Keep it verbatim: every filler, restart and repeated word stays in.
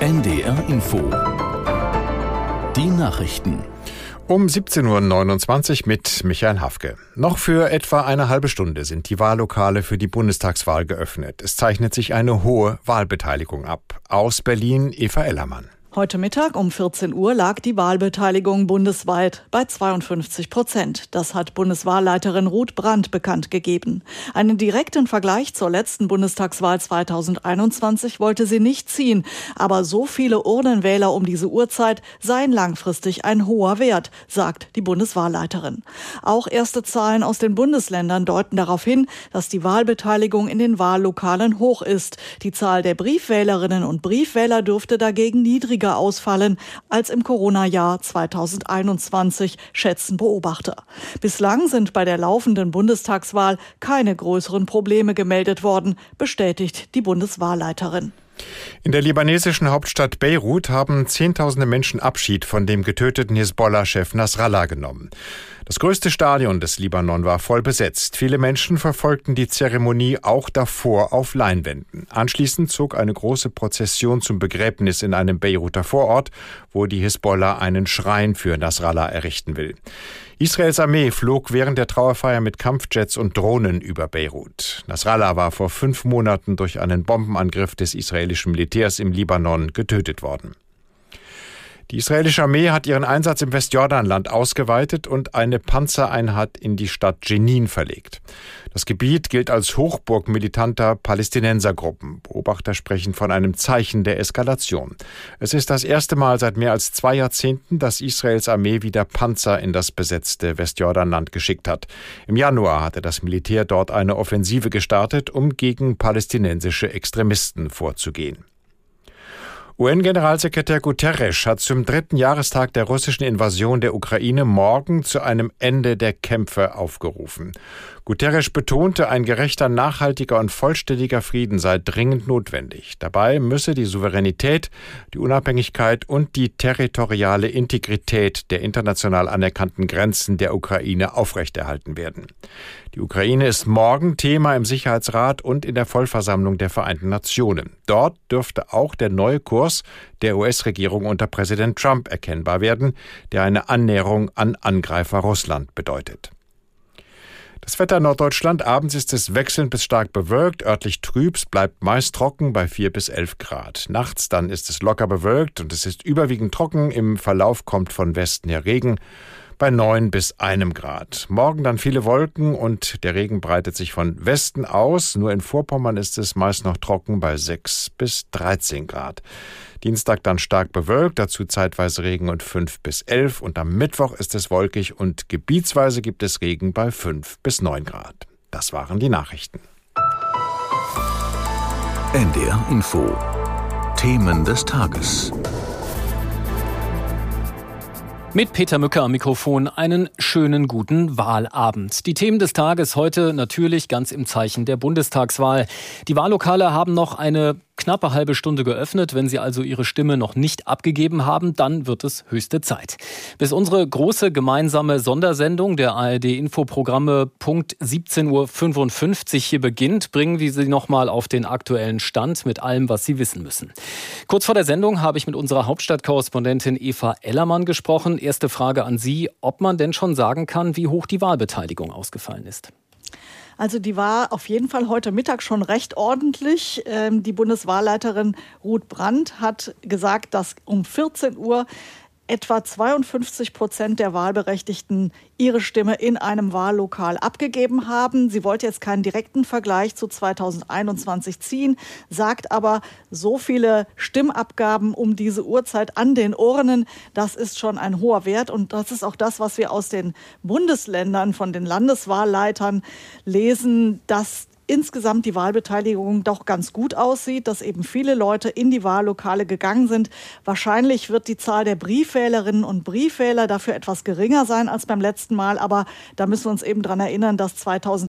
N D R Info. Die Nachrichten. Um siebzehn Uhr neunundzwanzig mit Michael Hafke. Noch für etwa eine halbe Stunde sind die Wahllokale für die Bundestagswahl geöffnet. Es zeichnet sich eine hohe Wahlbeteiligung ab. Aus Berlin Eva Ellermann. Heute Mittag um vierzehn Uhr lag die Wahlbeteiligung bundesweit bei zweiundfünfzig Prozent. Das hat Bundeswahlleiterin Ruth Brandt bekannt gegeben. Einen direkten Vergleich zur letzten Bundestagswahl zweitausendeinundzwanzig wollte sie nicht ziehen. Aber so viele Urnenwähler um diese Uhrzeit seien langfristig ein hoher Wert, sagt die Bundeswahlleiterin. Auch erste Zahlen aus den Bundesländern deuten darauf hin, dass die Wahlbeteiligung in den Wahllokalen hoch ist. Die Zahl der Briefwählerinnen und Briefwähler dürfte dagegen niedriger ausfallen als im Corona-Jahr zweitausendeinundzwanzig, schätzen Beobachter. Bislang sind bei der laufenden Bundestagswahl keine größeren Probleme gemeldet worden, bestätigt die Bundeswahlleiterin. In der libanesischen Hauptstadt Beirut haben Zehntausende Menschen Abschied von dem getöteten Hisbollah-Chef Nasrallah genommen. Das größte Stadion des Libanon war voll besetzt. Viele Menschen verfolgten die Zeremonie auch davor auf Leinwänden. Anschließend zog eine große Prozession zum Begräbnis in einem Beiruter Vorort, wo die Hisbollah einen Schrein für Nasrallah errichten will. Israels Armee flog während der Trauerfeier mit Kampfjets und Drohnen über Beirut. Nasrallah war vor fünf Monaten durch einen Bombenangriff des israelischen Militärs im Libanon getötet worden. Die israelische Armee hat ihren Einsatz im Westjordanland ausgeweitet und eine Panzereinheit in die Stadt Jenin verlegt. Das Gebiet gilt als Hochburg militanter Palästinensergruppen. Beobachter sprechen von einem Zeichen der Eskalation. Es ist das erste Mal seit mehr als zwei Jahrzehnten, dass Israels Armee wieder Panzer in das besetzte Westjordanland geschickt hat. Im Januar hatte das Militär dort eine Offensive gestartet, um gegen palästinensische Extremisten vorzugehen. U N-Generalsekretär Guterres hat zum dritten Jahrestag der russischen Invasion der Ukraine morgen zu einem Ende der Kämpfe aufgerufen. Guterres betonte, ein gerechter, nachhaltiger und vollständiger Frieden sei dringend notwendig. Dabei müsse die Souveränität, die Unabhängigkeit und die territoriale Integrität der international anerkannten Grenzen der Ukraine aufrechterhalten werden. Die Ukraine ist morgen Thema im Sicherheitsrat und in der Vollversammlung der Vereinten Nationen. Dort dürfte auch der neue Kurs der U S-Regierung unter Präsident Trump erkennbar werden, der eine Annäherung an Angreifer Russland bedeutet. Das Wetter in Norddeutschland: Abends ist es wechselnd bis stark bewölkt, örtlich trüb, es bleibt meist trocken bei vier bis elf Grad. Nachts dann ist es locker bewölkt und es ist überwiegend trocken, im Verlauf kommt von Westen her Regen bei neun bis einem Grad. Morgen dann viele Wolken und der Regen breitet sich von Westen aus. Nur in Vorpommern ist es meist noch trocken bei sechs bis dreizehn Grad. Dienstag dann stark bewölkt, dazu zeitweise Regen und fünf bis elf. Und am Mittwoch ist es wolkig und gebietsweise gibt es Regen bei fünf bis neun Grad. Das waren die Nachrichten. N D R Info. Themen des Tages. Mit Peter Mücker am Mikrofon einen schönen guten Wahlabend. Die Themen des Tages heute natürlich ganz im Zeichen der Bundestagswahl. Die Wahllokale haben noch eine knappe halbe Stunde geöffnet. Wenn Sie also Ihre Stimme noch nicht abgegeben haben, dann wird es höchste Zeit. Bis unsere große gemeinsame Sondersendung der A R D-Infoprogramme Punkt siebzehn Uhr fünfundfünfzig hier beginnt, bringen wir Sie nochmal auf den aktuellen Stand mit allem, was Sie wissen müssen. Kurz vor der Sendung habe ich mit unserer Hauptstadtkorrespondentin Eva Ellermann gesprochen. Erste Frage an Sie, ob man denn schon sagen kann, wie hoch die Wahlbeteiligung ausgefallen ist. Also die war auf jeden Fall heute Mittag schon recht ordentlich. Die Bundeswahlleiterin Ruth Brandt hat gesagt, dass um vierzehn Uhr etwa zweiundfünfzig Prozent der Wahlberechtigten ihre Stimme in einem Wahllokal abgegeben haben. Sie wollte jetzt keinen direkten Vergleich zu zweitausendeinundzwanzig ziehen, sagt aber, so viele Stimmabgaben um diese Uhrzeit an den Urnen, das ist schon ein hoher Wert. Und das ist auch das, was wir aus den Bundesländern von den Landeswahlleitern lesen, dass insgesamt die Wahlbeteiligung doch ganz gut aussieht, dass eben viele Leute in die Wahllokale gegangen sind. Wahrscheinlich wird die Zahl der Briefwählerinnen und Briefwähler dafür etwas geringer sein als beim letzten Mal. Aber da müssen wir uns eben dran erinnern, dass zweitausendeinundzwanzig